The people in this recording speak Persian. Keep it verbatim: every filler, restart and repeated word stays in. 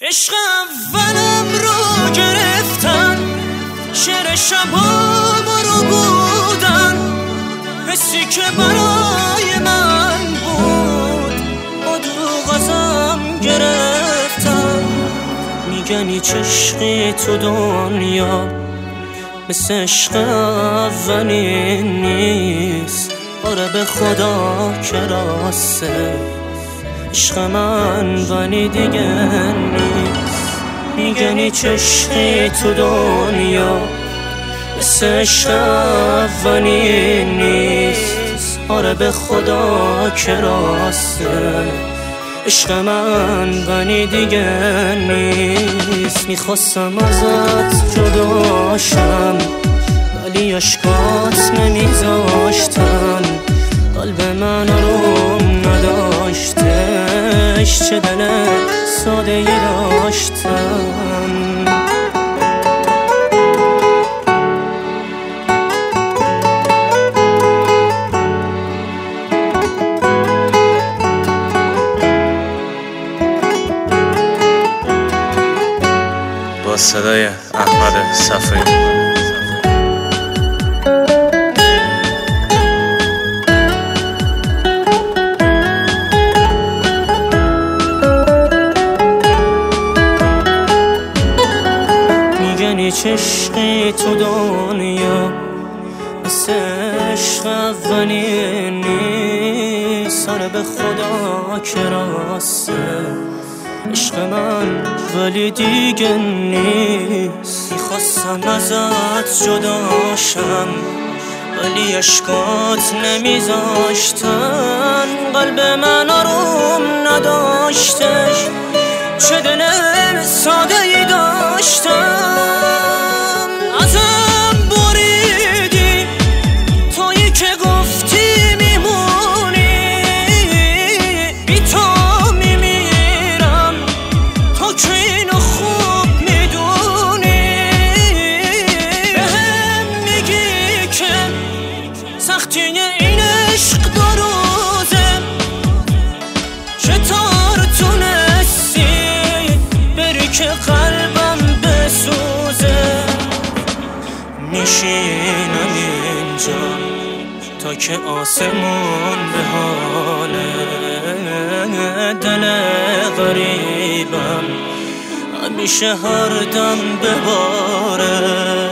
عشق اولم رو گرفتن، شعر شبام رو بودن، حسی که برای من بود با دروغ ازم گرفتن. میگن هیچ عشقی تو دنیا مثل عشق اولی نیست. آره به خدا که راسته عشق من ولی دیگه نیست. میگن هیچ عشقی تو دنیا مثل عشق اولی نیست. آره به خدا که راسته عشق من ولی دیگه نیست. میخواستم ازت جداشم ولی اشکات نمیذاشتن، قلب من آروم نداشتش، چه دل ساده ای داشتم. با صدای احمد صفایی. هیچ عشقی تو دنیا مثل عشق اولی نیست. آره به خدا که راسته عشق من ولی دیگه نیست. میخواستم ازت جداشم ولی اشکات نمیذاشتن، قلب من آروم نداشتش، چه دل ساده ای داشتم. ازم بریدی تویی که گفتی میمونی، بی تو میمیرم تو که اینو خوب میدونی. بهم میگی که سختی این عشق دو روزه، چطور تونستی بری که قلبم بسوزه. میشینم اینجا تا که آسمون به حاله، دل غریبم همیشه هر دم بباره.